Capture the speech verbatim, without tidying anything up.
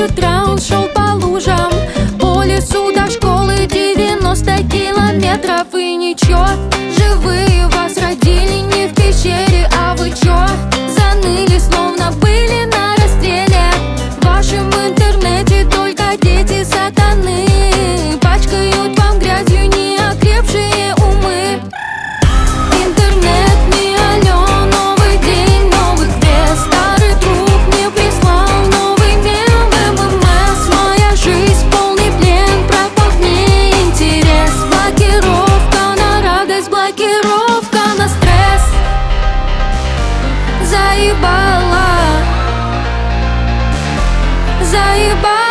утра он шел по лужам, по лесу до школы девяносто километров. И ничего, живые вас родили не в пещере. А вы чё, заныли, словно были на расстреле? В вашем интернете только дети сатаны пачкают вам грязью неокрепшие умы. Интернет не алё, новый день, новый квест. Старый друг мне прислал новый мем. ММС, моя жизнь полный плен, пропал мне интерес. Блокировка на радость, блокировка на стресс. Заебала, заебала.